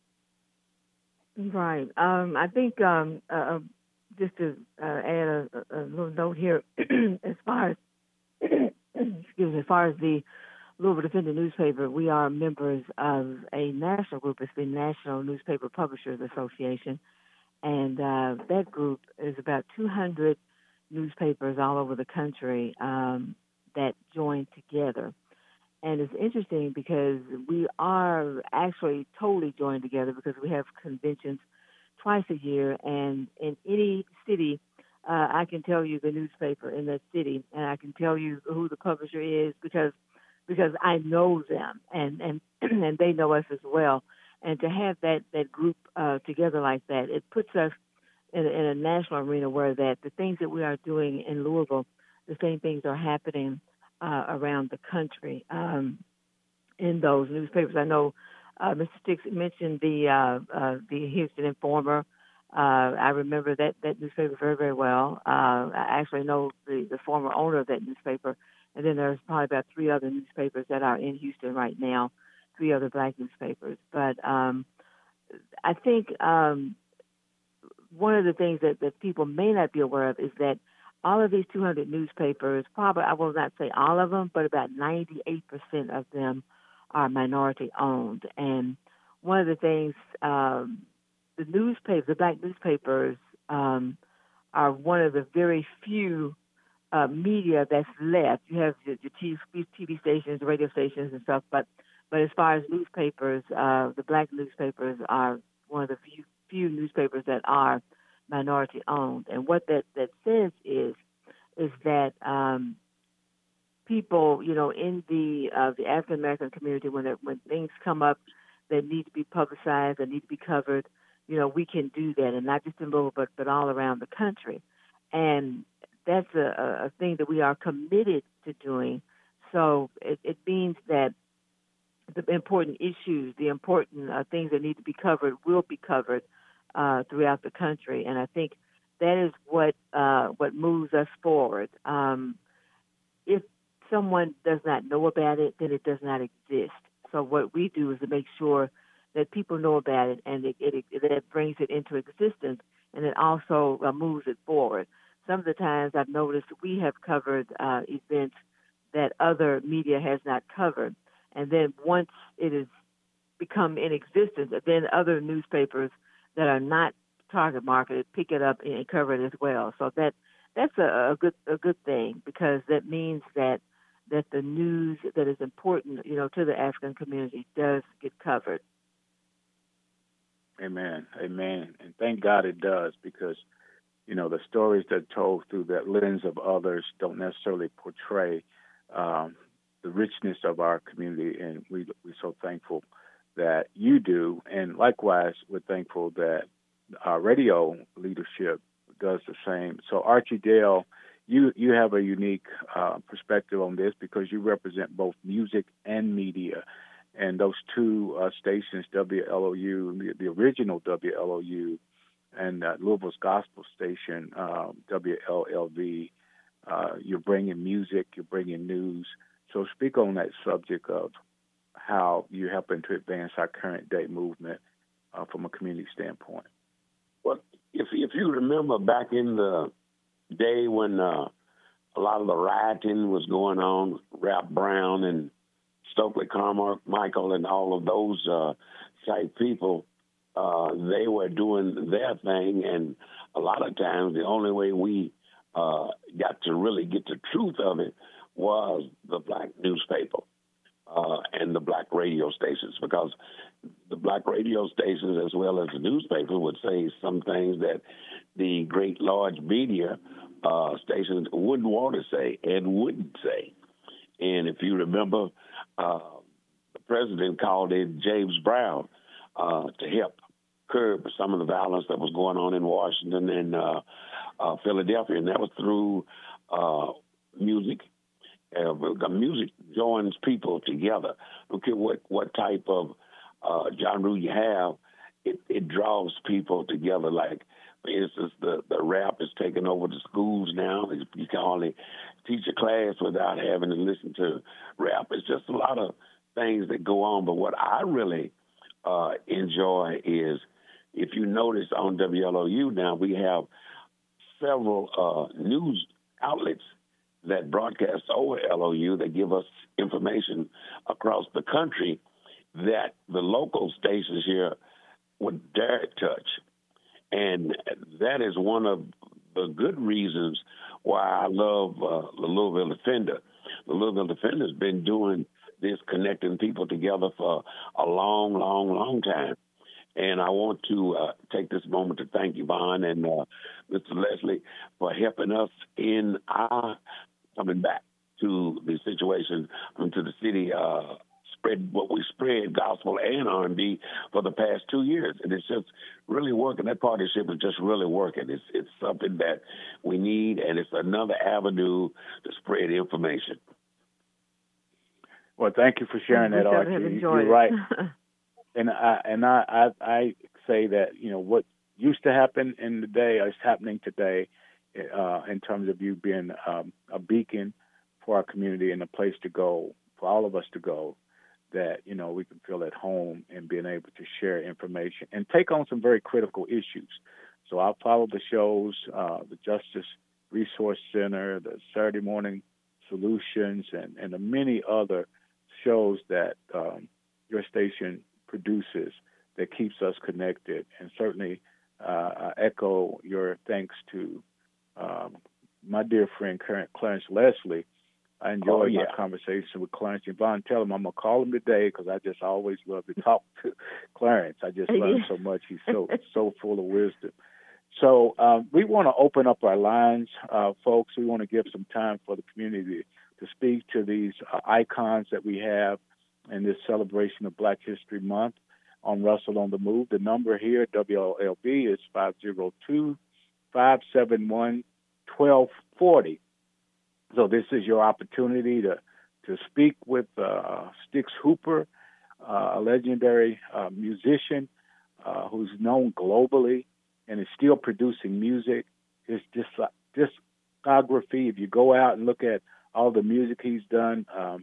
C: Right. Um, I think um, uh, just to uh, add a, a little note here, as far as excuse me, as far as the Louisville Defender newspaper, we are members of a national group. It's the National Newspaper Publishers Association, and uh, that group is about two hundred newspapers all over the country um, that join together. And it's interesting because we are actually totally joined together because we have conventions twice a year, and in any city, uh, I can tell you the newspaper in that city, and I can tell you who the publisher is because because I know them, and and and they know us as well. And to have that, that group uh, together like that, it puts us in a, in a national arena where that the things that we are doing in Louisville, the same things are happening uh, around the country um, in those newspapers. I know uh, Mister Sticks mentioned the uh, uh, the Houston Informer. Uh, I remember that, that newspaper very, very well. Uh, I actually know the, the former owner of that newspaper. And then there's probably about three other newspapers that are in Houston right now, three other black newspapers. But um, I think um, one of the things that, that people may not be aware of is that all of these two hundred newspapers, probably, I will not say all of them, but about ninety-eight percent of them are minority owned. And one of the things, um, the newspapers, the black newspapers, um, are one of the very few uh, media that's left. You have the, the T V stations, the radio stations, and stuff. But but as far as newspapers, uh, the black newspapers are one of the few few newspapers that are minority owned. And what that, that says is is that um, people, you know, in the uh, the African American community, when when things come up that need to be publicized, that need to be covered, you know, we can do that, and not just in Louisville, but but all around the country. And that's a, a thing that we are committed to doing. So it, it means that the important issues, the important uh, things that need to be covered will be covered uh, throughout the country. And I think that is what uh, what moves us forward. Um, if someone does not know about it, then it does not exist. So what we do is to make sure that people know about it, and it, it, it, that brings it into existence, and it also uh, moves it forward. Some of the times I've noticed we have covered uh, events that other media has not covered. And then once it has become in existence, then other newspapers that are not target marketed pick it up and cover it as well. So that that's a, a good a good thing, because that means that that the news that is important, you know, to the African community does get covered.
B: Amen. Amen. And thank God it does, because, you know, the stories that are told through that lens of others don't necessarily portray um, the richness of our community. And we, we're so thankful that you do. And likewise, we're thankful that our radio leadership does the same. So Archie Dale, you, you have a unique uh, perspective on this, because you represent both music and media. And those two uh, stations, W L O U, the, the original W L O U, and uh, Louisville's gospel station, uh, W L L V, uh, you're bringing music, you're bringing news. So speak on that subject of how you're helping to advance our current day movement uh, from a community standpoint.
D: Well, if if you remember back in the day when uh, a lot of the rioting was going on, Rap Brown and Stokely Carmichael and all of those uh, type people, uh, they were doing their thing, and a lot of times the only way we uh, got to really get the truth of it was the black newspaper uh, and the black radio stations, because the black radio stations as well as the newspaper would say some things that the great large media uh, stations wouldn't want to say and wouldn't say. And if you remember, uh, the president called in James Brown uh, to help curb some of the violence that was going on in Washington and uh, uh, Philadelphia, and that was through uh, music. Uh, music joins people together. Don't care what, what type of uh, genre you have, it, it draws people together. Like, for instance, the, the rap is taking over the schools now. You can only teach a class without having to listen to rap. It's just a lot of things that go on. But what I really uh, enjoy is, if you notice on W L O U now, we have several uh, news outlets that broadcast over L O U that give us information across the country that the local stations here would dare touch. And that is one of the good reasons why I love uh, the Louisville Defender. The Louisville Defender has been doing this, connecting people together for a long, long, long time. And I want to uh, take this moment to thank Yvonne and uh, Mister Leslie for helping us in our coming back to the situation, I mean, to the city uh, spread what we spread, gospel and R and B, for the past two years, and it's just really working. That partnership is just really working. It's it's something that we need, and it's another avenue to spread information.
B: Well, thank you for sharing that, Archie. You're right, and I and I, I I say that you know what used to happen in the day is happening today, uh, in terms of you being um, a beacon for our community and a place to go for all of us to go, that you know we can feel at home and being able to share information and take on some very critical issues. So I'll follow the shows, uh, the Justice Resource Center, the Saturday Morning Solutions, and, and the many other shows that um, your station produces that keeps us connected. And certainly uh, I echo your thanks to um, my dear friend Clarence Leslie. I enjoyed
D: oh, yeah.
B: my conversation with Clarence. Yvonne, tell him I'm going to call him today because I just always love to talk to Clarence. I just learn so much. He's so so full of wisdom. So um, we want to open up our lines, uh, folks. We want to give some time for the community to speak to these uh, icons that we have in this celebration of Black History Month on Russell on the Move. The number here at W L L B is five oh two, five seven one, one two four oh. So this is your opportunity to, to speak with uh, Stix Hooper, uh, a legendary uh, musician uh, who's known globally and is still producing music. His dis- discography, if you go out and look at all the music he's done, um,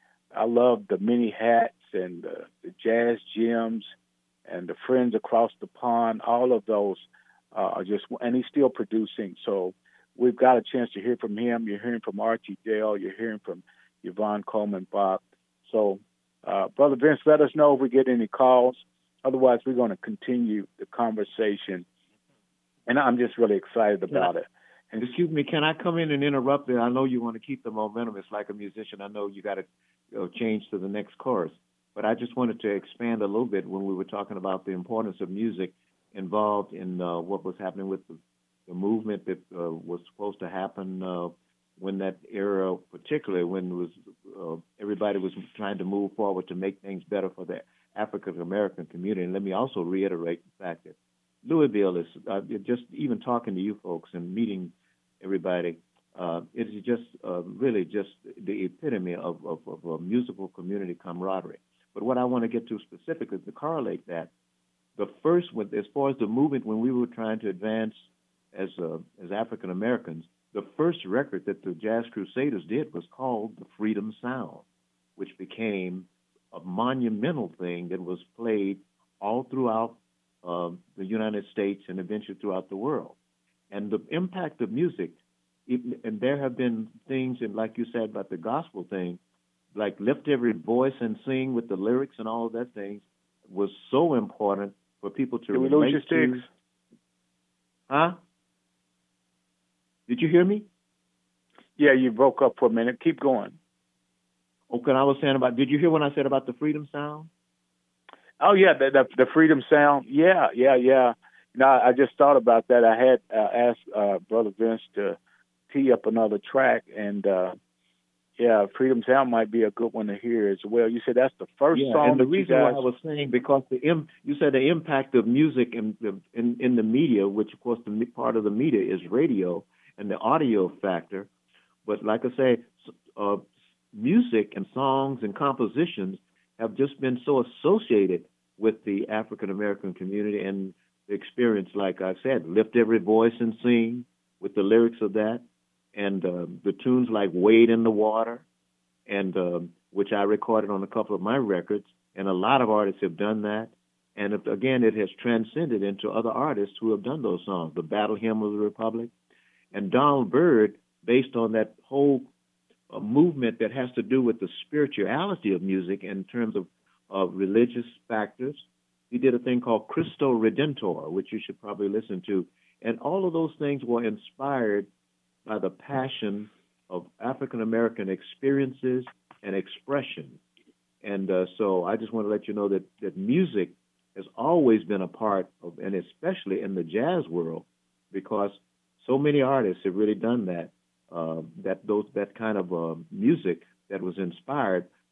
B: I love the Many Hats and the, the Jazz Gems and the Friends Across the Pond. All of those uh, are just, and he's still producing. So we've got a chance to hear from him. You're hearing from Archie Dale. You're hearing from Yvonne Coleman Bach. So, uh, Brother Vince, let us know if we get any calls. Otherwise, we're going to continue the conversation. And I'm just really excited about it.
E: And excuse me, can I come in and interrupt there? I know you want to keep the momentum. It's like a musician. I know you got to you know, change to the next chorus. But I just wanted to expand a little bit when we were talking about the importance of music involved in uh, what was happening with the, the movement that uh, was supposed to happen uh, when that era, particularly when it was uh, everybody was trying to move forward to make things better for the African American community. And let me also reiterate the fact that Louisville is uh, just even talking to you folks and meeting everybody. Uh, it is just uh, really just the epitome of, of, of a musical community camaraderie. But what I want to get to specifically to correlate that, the first, with, as far as the movement, when we were trying to advance as uh, as African Americans, the first record that the Jazz Crusaders did was called the Freedom Sound, which became a monumental thing that was played all throughout uh, the United States and eventually throughout the world. And the impact of music, it, and there have been things, and like you said about the gospel thing, like Lift Every Voice and Sing with the lyrics and all of that thing was so important for people to
B: Did we
E: relate
B: lose your
E: to.
B: Sticks?
E: Huh? Did you hear me?
B: Yeah, you broke up for a minute. Keep going.
E: Okay, I was saying about, did you hear when I said about the Freedom Sound?
B: Oh, yeah, the, the, the Freedom Sound. Yeah, yeah, yeah. No, I just thought about that. I had uh, asked uh, Brother Vince to tee up another track, and uh, yeah, Freedom Sound might be a good one to hear as well. You said that's the first
E: yeah,
B: song.
E: and the
B: that
E: reason
B: you guys...
E: why I was saying, because the im- you said the impact of music in the in, in the media, which of course the part of the media is radio and the audio factor. But like I say, uh, music and songs and compositions have just been so associated with the African American community and the experience. Like I said, Lift Every Voice and Sing with the lyrics of that. And uh, the tunes like Wade in the Water, and uh, which I recorded on a couple of my records, and a lot of artists have done that. And if, again, it has transcended into other artists who have done those songs. The Battle Hymn of the Republic, and Donald Byrd, based on that whole uh, movement that has to do with the spirituality of music in terms of uh, religious factors. He did a thing called Christo Redentor, which you should probably listen to. And all of those things were inspired by the passion of African American experiences and expression. And uh, so I just want to let you know that, that music has always been a part of, and especially in the jazz world, because so many artists have really done that, uh, that those that kind of uh, music that was inspired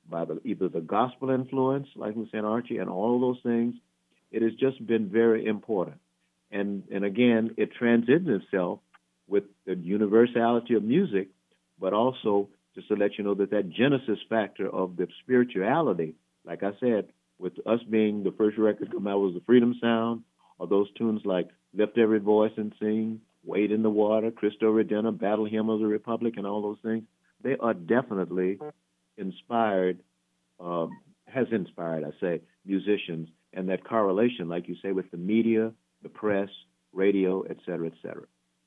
E: by the either the gospel influence, like we said, Archie, and all of those things. It has just been very important. And and again, it transcends itself with the universality of music, but also just to let you know that that genesis factor of the spirituality, like I said, with us being the first record to come out was the Freedom Sound, or those tunes like Lift Every Voice and Sing, Wade in the Water, Cristo Redentor, Battle Hymn of the Republic, and all those things, they are definitely inspired, um, has inspired, I say, musicians, and that correlation, like you say, with the media, the press, radio, et cetera, et cetera.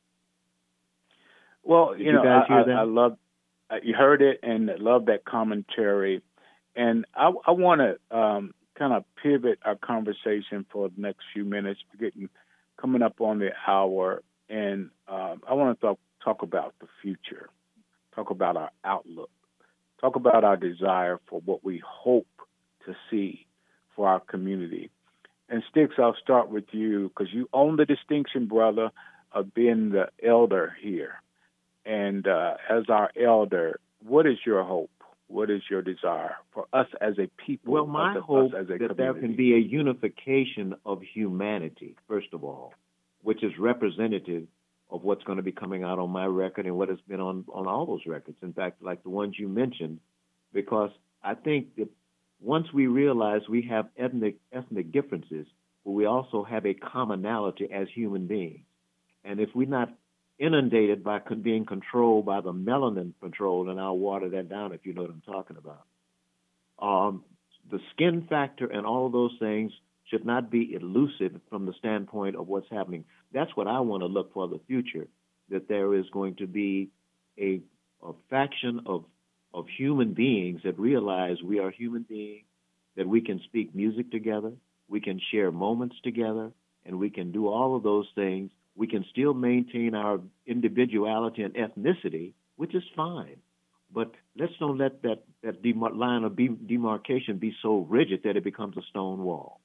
B: Well,
E: Did
B: you
E: you
B: know,
E: guys
B: I,
E: hear
B: I,
E: that?
B: I love, uh, you heard it and love that commentary. And I, I want to um, kind of pivot our conversation for the next few minutes. We're getting coming up on the hour, and um, I want to talk, talk about the future, talk about our outlook, talk about our desire for what we hope to see for our community. And Sticks, I'll start with you because you own the distinction, brother, of being the elder here. And uh, as our elder, what is your hope? What is your desire for us as a people?
E: Well, my
B: us,
E: hope
B: us as a
E: that there
B: community?
E: can be a unification of humanity, first of all, which is representative of what's going to be coming out on my record and what has been on, on all those records. In fact, like the ones you mentioned, because I think that once we realize we have ethnic ethnic differences, but we also have a commonality as human beings. And if we're not inundated by con- being controlled by the melanin control, and I'll water that down if you know what I'm talking about. Um, the skin factor and all of those things should not be elusive from the standpoint of what's happening. That's what I want to look for the future, that there is going to be a, a faction of, of human beings that realize we are human beings, that we can speak music together, we can share moments together, and we can do all of those things. We can still maintain our individuality and ethnicity, which is fine. But let's don't let that, that demar- line of be- demarcation be so rigid that it becomes a stone wall.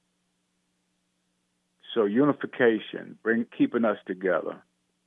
B: So unification, bring keeping us together.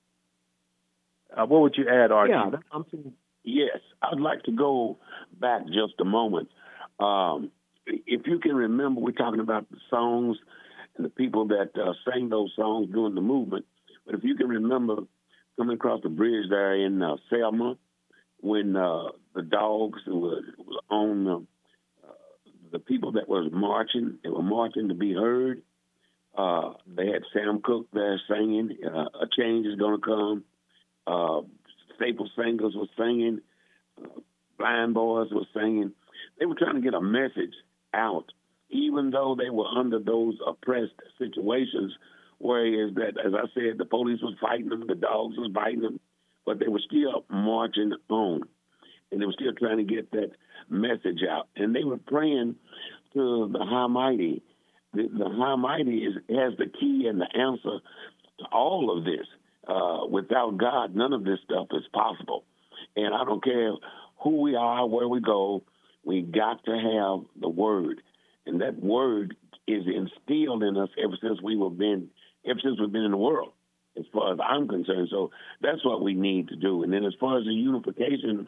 B: Uh, what would you add, Archie?
E: Yeah, I'm thinking.
D: Yes, I'd like to go back just a moment. Um, if you can remember, we're talking about the songs and the people that uh, sang those songs during the movement. But if you can remember coming across the bridge there in uh, Selma, when uh, the dogs were, were on uh, the people that was marching, they were marching to be heard. Uh, they had Sam Cooke there singing, uh, "A Change Is Gonna Come." Uh, Staple Singers was singing. Uh, Blind Boys was singing. They were trying to get a message out, even though they were under those oppressed situations. Whereas that, as I said, the police was fighting them, the dogs was biting them, but they were still marching on, and they were still trying to get that message out. And they were praying to the High Mighty. The, the High Mighty is, has the key and the answer to all of this. Uh, without God, none of this stuff is possible. And I don't care who we are, where we go, we got to have the Word. And that Word is instilled in us ever since we were been, ever since we've been in the world, as far as I'm concerned. So that's what we need to do. And then as far as the unification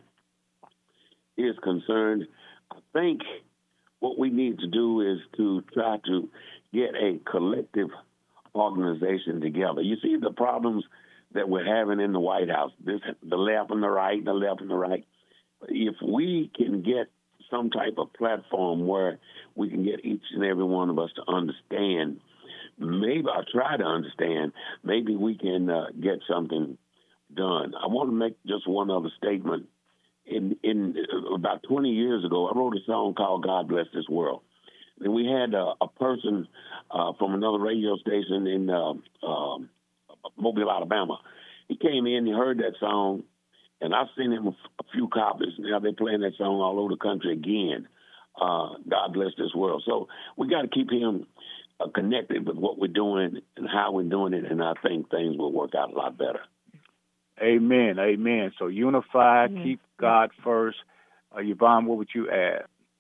D: is concerned, I think what we need to do is to try to get a collective organization together. You see the problems that we're having in the White House, this, the left and the right, the left and the right. If we can get some type of platform where we can get each and every one of us to understand, maybe I'll try to understand, maybe we can uh, get something done. I want to make just one other statement. In, in uh, about twenty years ago, I wrote a song called "God Bless This World." And we had uh, a person uh, from another radio station in uh, uh, Mobile, Alabama. He came in, he heard that song, and I've seen him a, f- a few copies. Now they're playing that song all over the country again. Uh, God bless this world. So we got to keep him uh, connected with what we're doing and how we're doing it, and I think things will work out a lot better.
B: Amen, amen. So unify,
C: Mm-hmm.
B: keep God first. Uh, Yvonne, what would you add?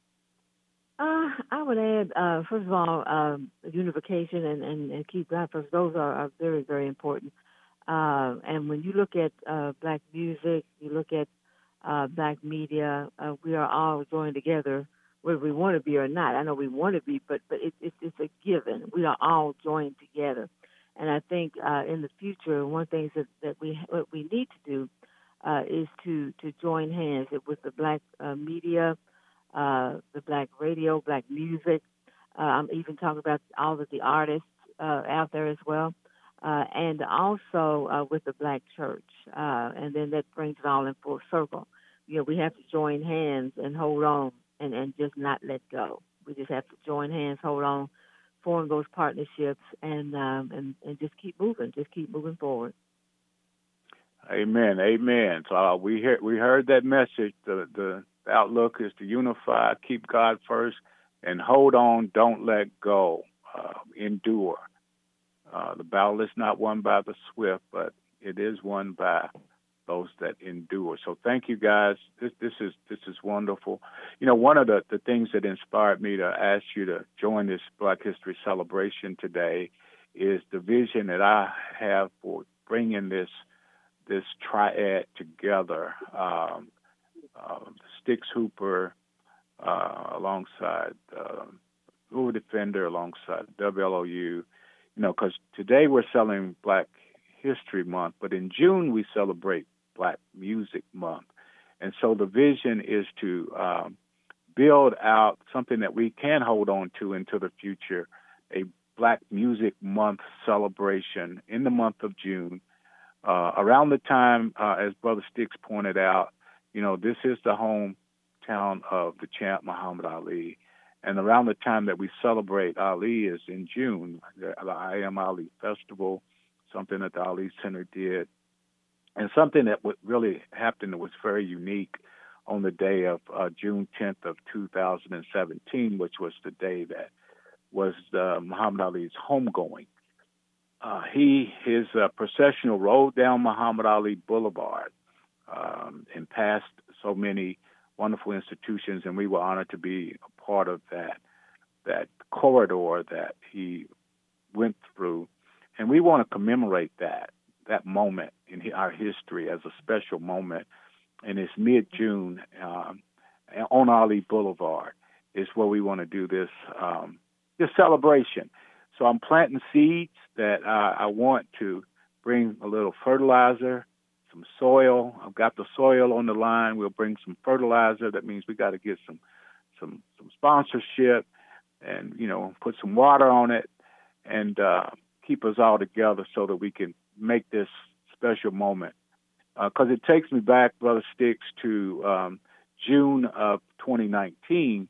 C: Uh, I would add, uh, first of all, um, unification and, and, and keep God first. Those are, are very, very important. Uh, and when you look at uh, black music, you look at uh, black media, uh, we are all joined together whether we want to be or not. I know we want to be, but but it, it, it's a given. We are all joined together. And I think uh, in the future, one of the things that, that we what we need to do uh, is to, to join hands with the black uh, media, uh, the black radio, black music. Uh, I'm even talking about all of the artists uh, out there as well, uh, and also uh, with the black church. Uh, and then that brings it all in full circle. You know, we have to join hands and hold on and, and just not let go. We just have to join hands, hold on, form those partnerships, and um, and and just keep moving, just keep moving forward.
B: Amen, amen. So uh, we hear, we heard that message. The the outlook is to unify, keep God first, and hold on, don't let go, uh, endure. Uh, the battle is not won by the swift, but it is won by those that endure. So thank you, guys. This this is this is wonderful. You know, one of the, the things that inspired me to ask you to join this Black History celebration today is the vision that I have for bringing this this triad together. Um, uh, Stix Hooper uh, alongside uh, Louis Defender alongside W L O U. You know, because today we're celebrating Black History Month, but in June we celebrate Black Music Month. And so the vision is to um, build out something that we can hold on to into the future, a Black Music Month celebration in the month of June. Uh, around the time, uh, as Brother Stix pointed out, you know, this is the hometown of the champ Muhammad Ali. And around the time that we celebrate Ali is in June, the I Am Ali Festival, something that the Ali Center did. And something that really happened that was very unique on the day of uh, June tenth of two thousand seventeen, which was the day that was uh, Muhammad Ali's homegoing. Uh, he his uh, processional rode down Muhammad Ali Boulevard um, and passed so many wonderful institutions, and we were honored to be a part of that that corridor that he went through. And we want to commemorate that. that moment in our history as a special moment, and it's mid-June um, on Ali Boulevard is where we want to do this um, this celebration. So I'm planting seeds that uh, I want to bring a little fertilizer, some soil. I've got the soil on the line. We'll bring some fertilizer. That means we got to get some some some sponsorship and, you know, put some water on it and uh, keep us all together so that we can make this special moment. Because uh, it takes me back, Brother Stix, to um, June of twenty nineteen,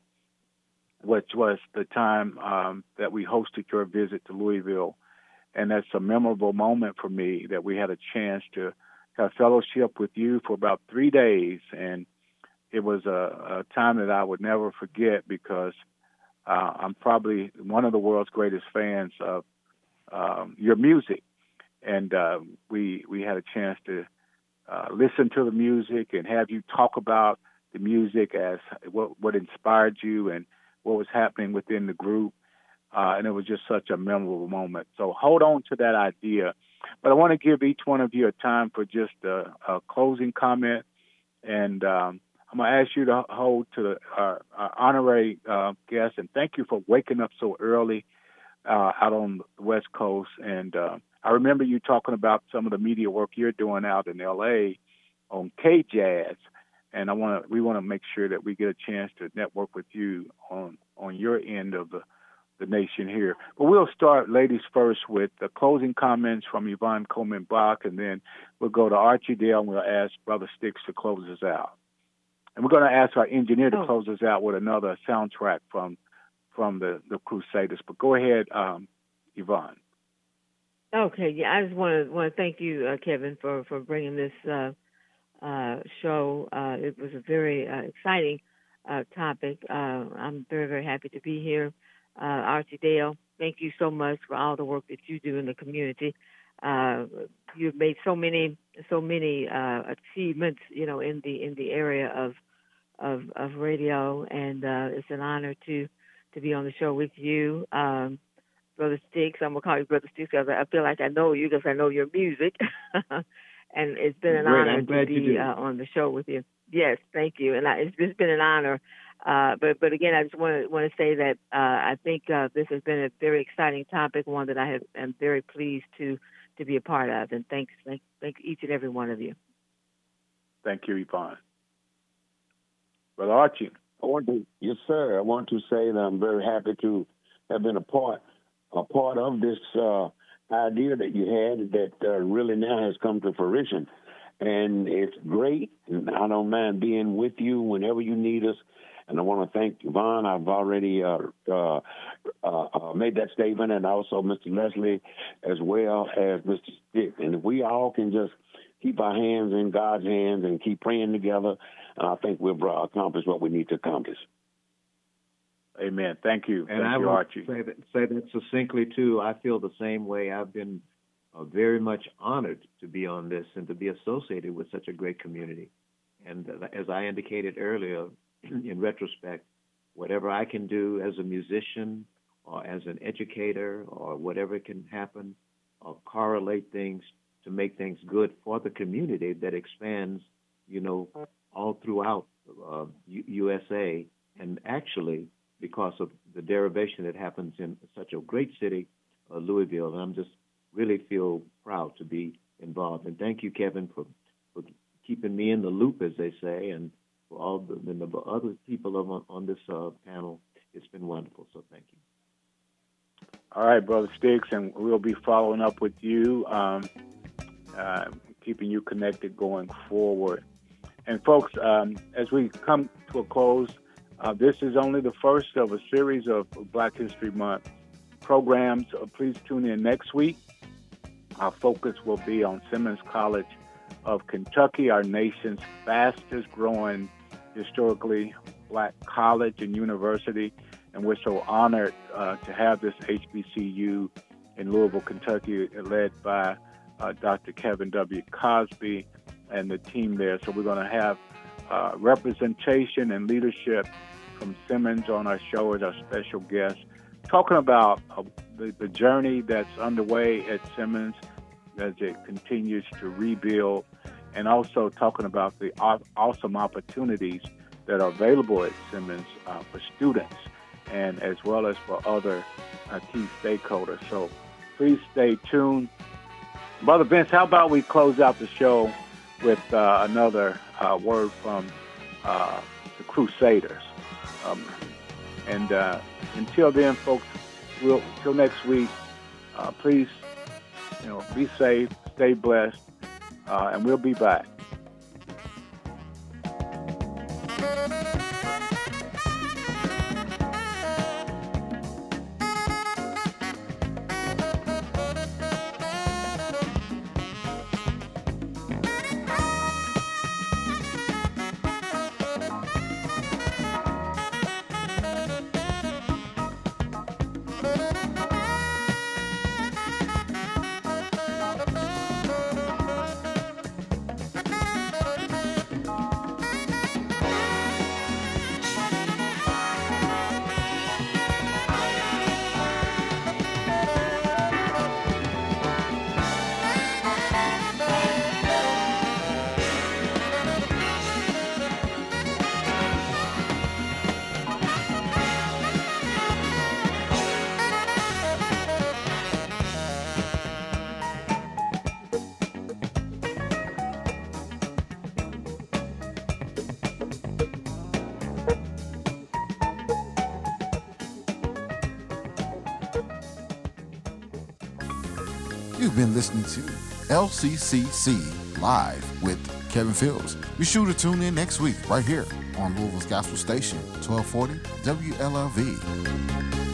B: which was the time um, that we hosted your visit to Louisville. And that's a memorable moment for me that we had a chance to have fellowship with you for about three days. And it was a, a time that I would never forget because uh, I'm probably one of the world's greatest fans of um, your music. And uh, we we had a chance to uh, listen to the music and have you talk about the music as what, what inspired you and what was happening within the group. Uh, and it was just such a memorable moment. So hold on to that idea. But I want to give each one of you a time for just a, a closing comment. And um, I'm going to ask you to hold to the, our, our honorary uh, guest. And thank you for waking up so early uh, out on the West Coast. And uh, I remember you talking about some of the media work you're doing out in L A on K-Jazz. And I want to, we want to make sure that we get a chance to network with you on, on your end of the, the nation here. But we'll start, ladies first, with the closing comments from Yvonne Coleman Bach, and then we'll go to Archie Dale, and we'll ask Brother Stix to close us out. And we're going to ask our engineer to oh. close us out with another soundtrack from from the, the Crusaders. But go ahead, um, Yvonne.
C: Okay, yeah, I just want to want to thank you, uh, Kevin, for, for bringing this uh, uh, show. Uh, it was a very uh, exciting uh, topic. Uh, I'm very, very happy to be here. Uh, Archie Dale, thank you so much for all the work that you do in the community. Uh, you've made so many, so many uh, achievements, you know, in the in the area of of, of radio, and uh, it's an honor to to be on the show with you, um, Brother Stix. I'm gonna call you Brother Stix because I feel like I know you because I know your music, and it's been an
E: Great.
C: honor
E: I'm glad
C: to
E: you
C: be
E: do.
C: uh, on the show with you. Yes, thank you, and I, it's, it's been an honor. Uh, but but again, I just want to want to say that uh, I think uh, this has been a very exciting topic, one that I have, am very pleased to to be a part of. And thanks, thank, thank each and every one of you.
B: Thank you, Yvonne. Brother Archie.
D: I want to, yes, sir. I want to say that I'm very happy to have been a part, a part of this uh, idea that you had that uh, really now has come to fruition, and it's great. And I don't mind being with you whenever you need us. And I want to thank Yvonne. I've already uh, uh, uh, made that statement, and also Mister Leslie, as well as Mister Stick. And if we all can just keep our hands in God's hands and keep praying together, and I think we'll accomplish what we need to accomplish.
B: Amen. Thank you.
E: And
B: Thank
E: I
B: you,
E: will
B: Archie.
E: say that, say that succinctly, too. I feel the same way. I've been uh, very much honored to be on this and to be associated with such a great community. And uh, as I indicated earlier, in retrospect, whatever I can do as a musician or as an educator or whatever can happen or correlate things to make things good for the community that expands, you know, all throughout uh, U- U S A, and actually because of the derivation that happens in such a great city, uh, Louisville. And I'm just really feel proud to be involved. And thank you, Kevin, for, for keeping me in the loop, as they say, and for all the, the other people on, on this uh, panel. It's been wonderful, so thank you.
B: All right, Brother Sticks, and we'll be following up with you, um, uh, keeping you connected going forward. And folks, um, as we come to a close, uh, this is only the first of a series of Black History Month programs. Uh, please tune in next week. Our focus will be on Simmons College of Kentucky, our nation's fastest growing historically Black college and university. And we're so honored uh, to have this H B C U in Louisville, Kentucky, led by uh, Doctor Kevin W. Cosby and the team there. So we're going to have uh, representation and leadership from Simmons on our show as our special guest, talking about uh, the, the journey that's underway at Simmons as it continues to rebuild, and also talking about the awesome opportunities that are available at Simmons uh, for students and as well as for other uh, key stakeholders. So please stay tuned. Brother Vince, how about we close out the show with uh, another uh, word from uh, the Crusaders. Um, and uh, until then, folks, we'll, until next week, uh, please, you know, be safe, stay blessed, uh, and we'll be back.
A: You've been listening to L C C C Live with Kevin Fields. Be sure to tune in next week right here on Louisville's Gospel Station, twelve forty W L L V.